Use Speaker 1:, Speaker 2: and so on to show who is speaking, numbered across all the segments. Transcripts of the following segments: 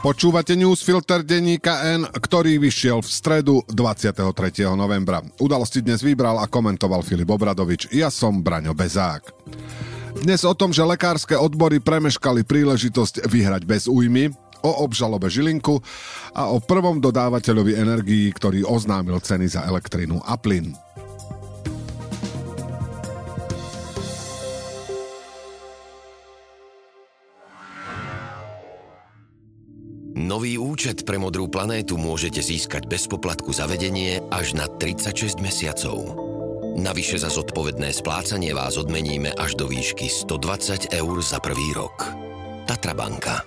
Speaker 1: Počúvate newsfilter denníka N, ktorý vyšiel v stredu 23. novembra. Udalosti dnes vybral a komentoval Filip Obradovič. Ja som Braňo Bezák. Dnes o tom, že lekárske odbory premeškali príležitosť vyhrať bez újmy, o obžalobe Žilinku a o prvom dodávateľovi energií, ktorý oznámil ceny za elektrinu a plyn.
Speaker 2: Nový účet pre Modrú planétu môžete získať bez poplatku za vedenie až na 36 mesiacov. Navyše za zodpovedné splácanie vás odmeníme až do výšky 120 eur za prvý rok. Tatra banka.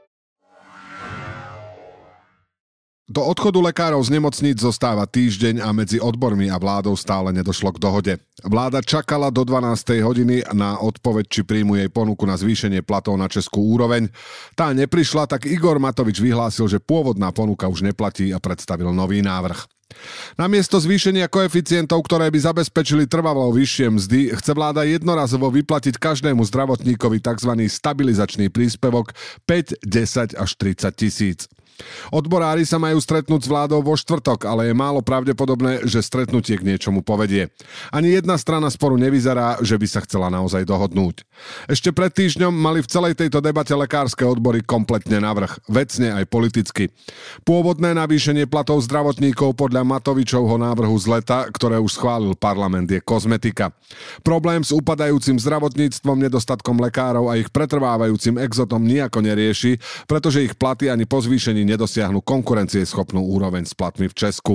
Speaker 1: Do odchodu lekárov z nemocníc zostáva týždeň a medzi odbormi a vládou stále nedošlo k dohode. Vláda čakala do 12. hodiny na odpoveď, či príjmu jej ponuku na zvýšenie platov na českú úroveň. Tá neprišla, tak Igor Matovič vyhlásil, že pôvodná ponuka už neplatí a predstavil nový návrh. Namiesto zvýšenia koeficientov, ktoré by zabezpečili trvalo vyššie mzdy, chce vláda jednorazovo vyplatiť každému zdravotníkovi tzv. Stabilizačný príspevok 5, 10 až 30 tisíc. Odborári sa majú stretnúť s vládou vo štvrtok, ale je málo pravdepodobné, že stretnutie k niečomu povedie. Ani jedna strana sporu nevyzerá, že by sa chcela naozaj dohodnúť. Ešte pred týždňom mali v celej tejto debate lekárske odbory kompletne navrch, vecne aj politicky. Pôvodné navýšenie platov zdravotníkov podľa Matovičovho návrhu z leta, ktoré už schválil parlament, je kozmetika. Problém s upadajúcim zdravotníctvom, nedostatkom lekárov a ich pretrvávajúcim exotom nijako nerieši, pretože ich platy ani po zvýšení nedosiahnu konkurencieschopnú úroveň s platmi v Česku.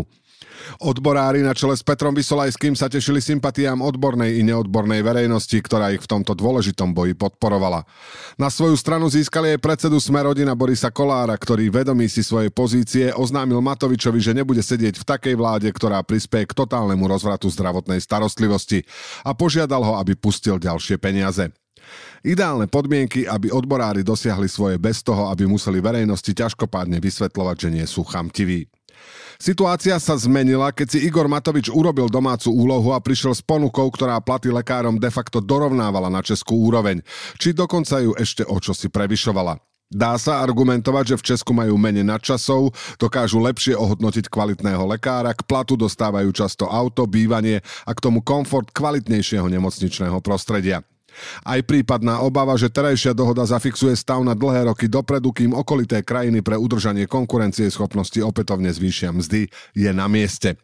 Speaker 1: Odborári na čele s Petrom Vysolajským sa tešili sympatiám odbornej i neodbornej verejnosti, ktorá ich v tomto dôležitom boji podporovala. Na svoju stranu získali aj predsedu Smer-rodina Borisa Kollára, ktorý vedomý si svojej pozície oznámil Matovičovi, že nebude sedieť v takej vláde, ktorá prispieje k totálnemu rozvratu zdravotnej starostlivosti, a požiadal ho, aby pustil ďalšie peniaze. Ideálne podmienky, aby odborári dosiahli svoje bez toho, aby museli verejnosti ťažkopádne vysvetľovať, že nie sú chamtiví. Situácia sa zmenila, keď si Igor Matovič urobil domácu úlohu a prišiel s ponukou, ktorá platy lekárom de facto dorovnávala na českú úroveň, či dokonca ju ešte o čosi prevyšovala. Dá sa argumentovať, že v Česku majú menej nadčasov, dokážu lepšie ohodnotiť kvalitného lekára, k platu dostávajú často auto, bývanie a k tomu komfort kvalitnejšieho nemocničného prostredia. Aj prípadná obava, že terajšia dohoda zafixuje stav na dlhé roky dopredu, kým okolité krajiny pre udržanie konkurencieschopnosti opätovne zvýšia mzdy, je na mieste.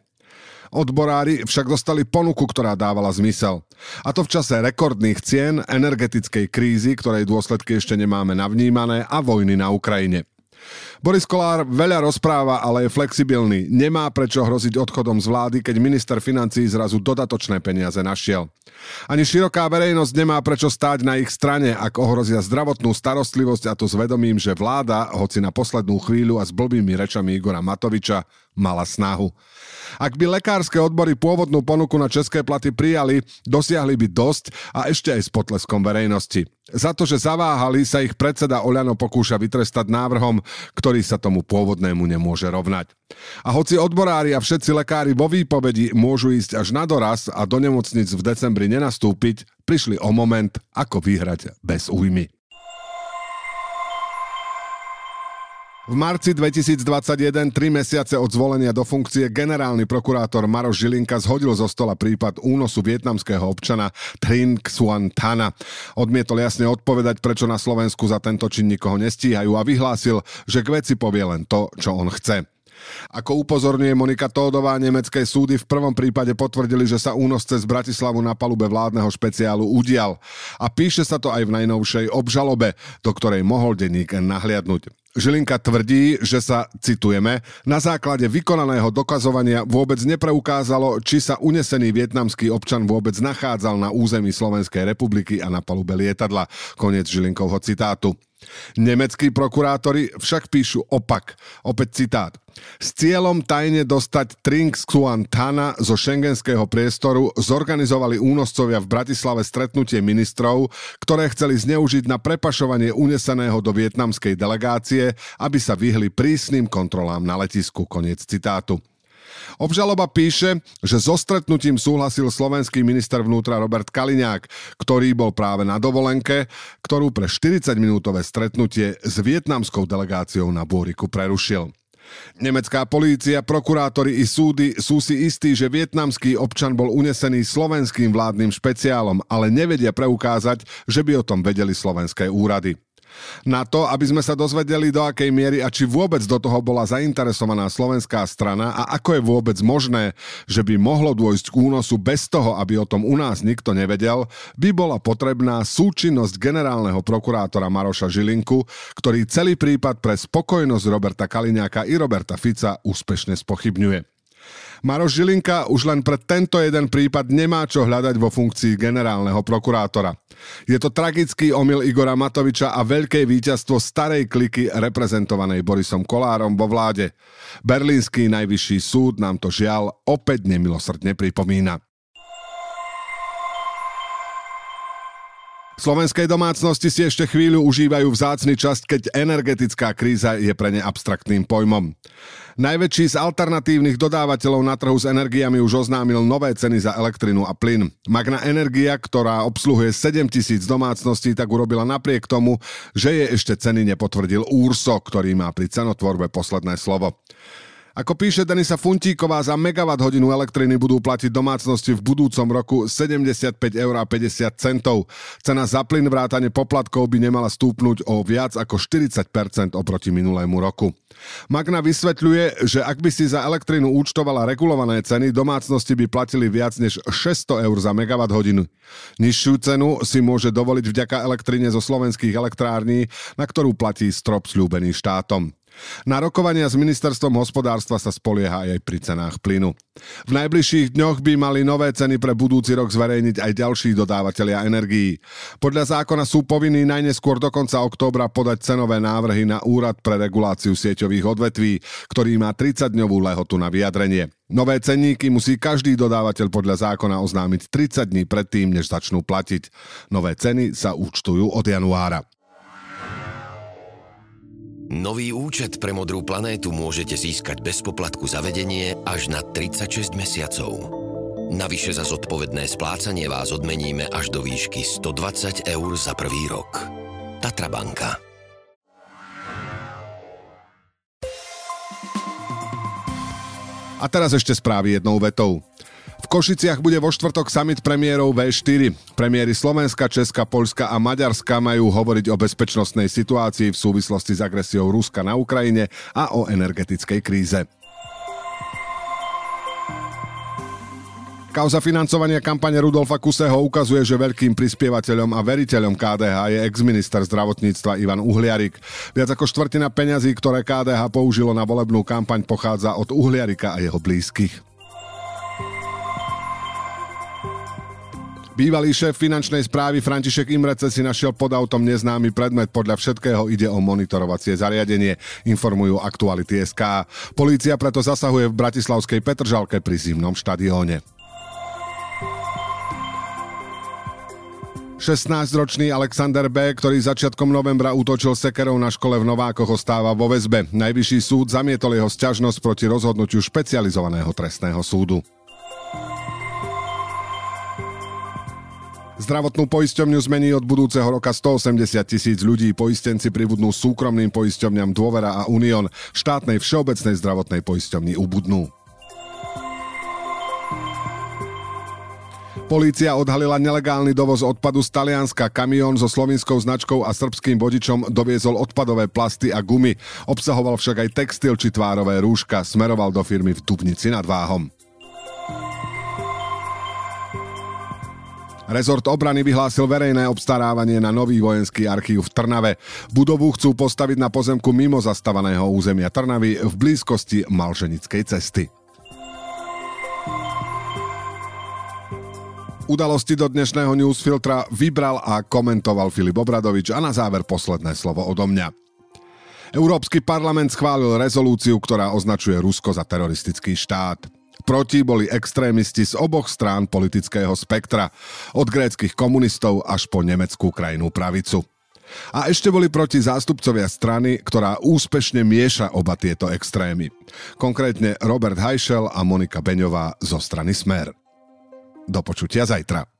Speaker 1: Odborári však dostali ponuku, ktorá dávala zmysel. A to v čase rekordných cien, energetickej krízy, ktorej dôsledky ešte nemáme navnímané, a vojny na Ukrajine. Boris Kollár veľa rozpráva, ale je flexibilný. Nemá prečo hroziť odchodom z vlády, keď minister financií zrazu dodatočné peniaze našiel. Ani široká verejnosť nemá prečo stáť na ich strane, ak ohrozia zdravotnú starostlivosť, a to s vedomím, že vláda, hoci na poslednú chvíľu a s blbými rečami Igora Matoviča, mala snahu. Ak by lekárske odbory pôvodnú ponuku na české platy prijali, dosiahli by dosť a ešte aj s potleskom verejnosti. Za to, že zaváhali, sa ich predseda Oľano pokúša vytrestať návrhom, ktorý sa tomu pôvodnému nemôže rovnať. A hoci odborári a všetci lekári vo výpovedi môžu ísť až na doraz a do nemocnic v decembri nenastúpiť, prišli o moment, ako vyhrať bez újmy. V marci 2021, 3 mesiace od zvolenia do funkcie, generálny prokurátor Maroš Žilinka zhodil zo stola prípad únosu vietnamského občana Trinh Xuan Thana. Odmietol jasne odpovedať, prečo na Slovensku za tento čin nikoho nestíhajú, a vyhlásil, že k veci povie len to, čo on chce. Ako upozorňuje Monika Tódová, nemecké súdy v prvom prípade potvrdili, že sa únosce z Bratislavu na palube vládneho špeciálu udial. A píše sa to aj v najnovšej obžalobe, do ktorej mohol denník nahliadnuť. Žilinka tvrdí, že sa, citujeme, na základe vykonaného dokazovania vôbec nepreukázalo, či sa unesený vietnamský občan vôbec nachádzal na území Slovenskej republiky a na palube lietadla. Koniec Žilinkovho citátu. Nemeckí prokurátori však píšu opak. Opäť citát. S cieľom tajne dostať Trinh Xuan Thana zo šengenského priestoru zorganizovali únoscovia v Bratislave stretnutie ministrov, ktoré chceli zneužiť na prepašovanie uneseného do vietnamskej delegácie, aby sa vyhli prísnym kontrolám na letisku. Koniec citátu. Obžaloba píše, že so stretnutím súhlasil slovenský minister vnútra Robert Kaliňák, ktorý bol práve na dovolenke, ktorú pre 40-minútové stretnutie s vietnamskou delegáciou na Bôriku prerušil. Nemecká polícia, prokurátori i súdy sú si istí, že vietnamský občan bol unesený slovenským vládnym špeciálom, ale nevedia preukázať, že by o tom vedeli slovenské úrady. Na to, aby sme sa dozvedeli, do akej miery a či vôbec do toho bola zainteresovaná slovenská strana a ako je vôbec možné, že by mohlo dôjsť k únosu bez toho, aby o tom u nás nikto nevedel, by bola potrebná súčinnosť generálneho prokurátora Maroša Žilinku, ktorý celý prípad pre spokojnosť Roberta Kaliňáka i Roberta Fica úspešne spochybňuje. Maroš Žilinka už len pre tento jeden prípad nemá čo hľadať vo funkcii generálneho prokurátora. Je to tragický omyl Igora Matoviča a veľké víťazstvo starej kliky reprezentovanej Borisom Kollárom vo vláde. Berlínsky najvyšší súd nám to žiaľ opäť nemilosrdne pripomína. Slovenskej domácnosti si ešte chvíľu užívajú vzácny čas, keď energetická kríza je pre ne abstraktným pojmom. Najväčší z alternatívnych dodávateľov na trhu s energiami už oznámil nové ceny za elektrinu a plyn. Magna Energia, ktorá obsluhuje 7 000 domácností, tak urobila napriek tomu, že jej ešte ceny nepotvrdil Úrso, ktorý má pri cenotvorbe posledné slovo. Ako píše Denisa Funtíková, za megawatt hodinu elektriny budú platiť domácnosti v budúcom roku 75,50 €. Cena za plyn vrátane poplatkov by nemala stúpnuť o viac ako 40% oproti minulému roku. Magna vysvetľuje, že ak by si za elektrinu účtovala regulované ceny, domácnosti by platili viac než 600 € za megawatt hodinu. Nižšiu cenu si môže dovoliť vďaka elektrine zo slovenských elektrární, na ktorú platí strop sľúbený štátom. Na rokovania s ministerstvom hospodárstva sa spolieha aj pri cenách plynu. V najbližších dňoch by mali nové ceny pre budúci rok zverejniť aj ďalší dodávateľia energií. Podľa zákona sú povinní najneskôr do konca októbra podať cenové návrhy na Úrad pre reguláciu sieťových odvetví, ktorý má 30-dňovú lehotu na vyjadrenie. Nové cenníky musí každý dodávateľ podľa zákona oznámiť 30 dní predtým, než začnú platiť. Nové ceny sa účtujú od januára.
Speaker 2: Nový účet pre Modrú planétu môžete získať bez poplatku za vedenie až na 36 mesiacov. Navyše za zodpovedné splácanie vás odmeníme až do výšky 120 € za prvý rok. Tatra banka.
Speaker 1: A teraz ešte správy jednou vetou. V Košiciach bude vo štvrtok summit premiérov V4. Premiéri Slovenska, Česka, Poľska a Maďarska majú hovoriť o bezpečnostnej situácii v súvislosti s agresiou Ruska na Ukrajine a o energetickej kríze. Kauza financovania kampane Rudolfa Kuseho ukazuje, že veľkým prispievateľom a veriteľom KDH je exminister zdravotníctva Ivan Uhliarik. Viac ako štvrtina peňazí, ktoré KDH použilo na volebnú kampaň, pochádza od Uhliarika a jeho blízkych. Bývalý šéf finančnej správy František Imrece si našiel pod autom neznámy predmet, podľa všetkého ide o monitorovacie zariadenie, informujú Aktuality.sk. Polícia preto zasahuje v bratislavskej Petržalke pri zimnom štadióne. 16-ročný Alexander B., ktorý začiatkom novembra útočil sekerou na škole v Novákoch, ostáva vo väzbe. Najvyšší súd zamietol jeho sťažnosť proti rozhodnutiu špecializovaného trestného súdu. Zdravotnú poisťovňu zmení od budúceho roka 180 000 ľudí. Poistenci pribudnú súkromným poisťovňam Dôvera a Unión. Štátnej všeobecnej zdravotnej poisťovni ubudnú. Polícia odhalila nelegálny dovoz odpadu z Talianska. Kamión so slovinskou značkou a srbským vodičom doviezol odpadové plasty a gumy. Obsahoval však aj textil či tvárové rúška. Smeroval do firmy v Dubnici nad Váhom. Rezort obrany vyhlásil verejné obstarávanie na nový vojenský archív v Trnave. Budovu chcú postaviť na pozemku mimo zastavaného územia Trnavy v blízkosti Malženickej cesty. Udalosti do dnešného newsfiltra vybral a komentoval Filip Obradovič a na záver posledné slovo odo mňa. Európsky parlament schválil rezolúciu, ktorá označuje Rusko za teroristický štát. Proti boli extrémisti z oboch strán politického spektra, od gréckych komunistov až po nemeckú krajnú pravicu. A ešte boli proti zástupcovia strany, ktorá úspešne mieša oba tieto extrémy. Konkrétne Robert Hajšel a Monika Beňová zo strany Smer. Do počutia zajtra.